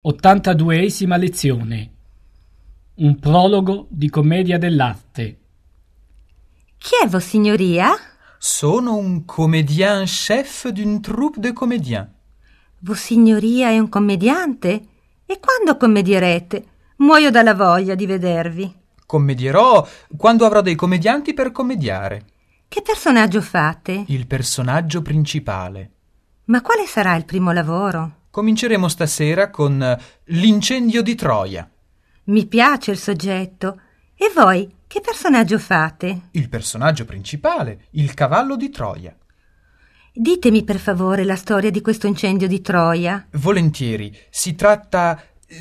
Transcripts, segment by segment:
82esima lezione. Un prologo di commedia dell'arte. Chi è Vossignoria? Sono un comédien chef d'une troupe de comédiens. Vossignoria è un commediante? E quando commedierete? Muoio dalla voglia di vedervi. Commedierò quando avrò dei commedianti per commediare. Che personaggio fate? Il personaggio principale. Ma quale sarà il primo lavoro? Cominceremo stasera con l'incendio di Troia. Mi piace il soggetto. E voi, che personaggio fate? Il personaggio principale, il cavallo di Troia. Ditemi per favore la storia di questo incendio di Troia. Volentieri, si tratta...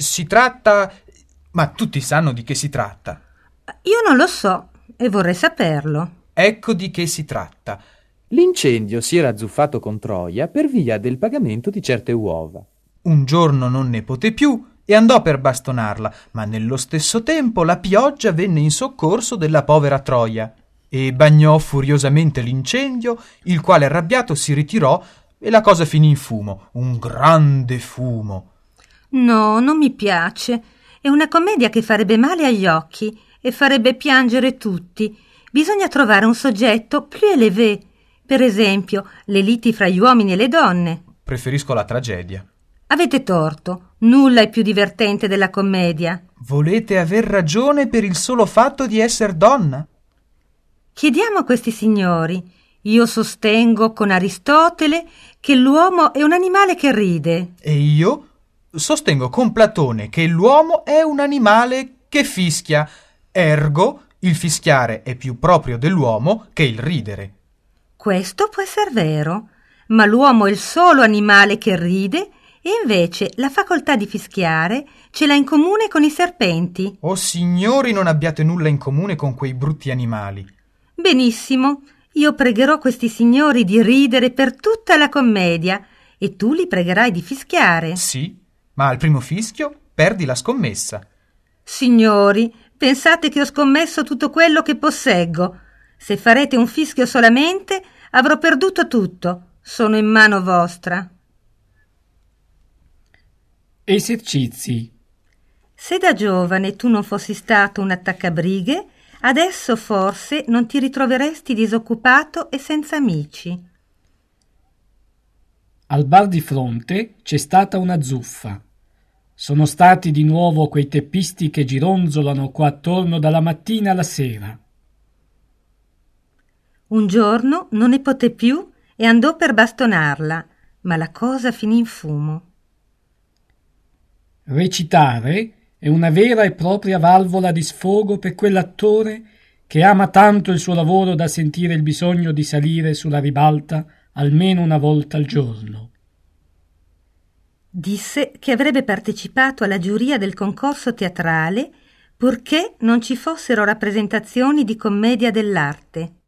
Ma tutti sanno di che si tratta. Io non lo so e vorrei saperlo. Ecco di che si tratta. L'incendio si era azzuffato con Troia per via del pagamento di certe uova. Un giorno non ne poté più e andò per bastonarla, ma nello stesso tempo la pioggia venne in soccorso della povera Troia e bagnò furiosamente l'incendio, il quale arrabbiato si ritirò e la cosa finì in fumo, un grande fumo. No, non mi piace. È una commedia che farebbe male agli occhi e farebbe piangere tutti. Bisogna trovare un soggetto più élevé. Per esempio, le liti fra gli uomini e le donne. Preferisco la tragedia. Avete torto. Nulla è più divertente della commedia. Volete aver ragione per il solo fatto di essere donna? Chiediamo a questi signori. Io sostengo con Aristotele che l'uomo è un animale che ride. E io sostengo con Platone che l'uomo è un animale che fischia. Ergo, il fischiare è più proprio dell'uomo che il ridere. Questo può essere vero, ma l'uomo è il solo animale che ride e invece la facoltà di fischiare ce l'ha in comune con i serpenti. Oh signori, non abbiate nulla in comune con quei brutti animali. Benissimo, io pregherò questi signori di ridere per tutta la commedia e tu li pregherai di fischiare. Sì, ma al primo fischio perdi la scommessa. Signori, pensate che ho scommesso tutto quello che posseggo. Se farete un fischio solamente, avrò perduto tutto. Sono in mano vostra. Esercizi. Se da giovane tu non fossi stato un attaccabrighe, adesso forse non ti ritroveresti disoccupato e senza amici. Al bar di fronte c'è stata una zuffa. Sono stati di nuovo quei teppisti che gironzolano qua attorno dalla mattina alla sera. Un giorno non ne poté più e andò per bastonarla, ma la cosa finì in fumo. Recitare è una vera e propria valvola di sfogo per quell'attore che ama tanto il suo lavoro da sentire il bisogno di salire sulla ribalta almeno una volta al giorno. Disse che avrebbe partecipato alla giuria del concorso teatrale purché non ci fossero rappresentazioni di commedia dell'arte.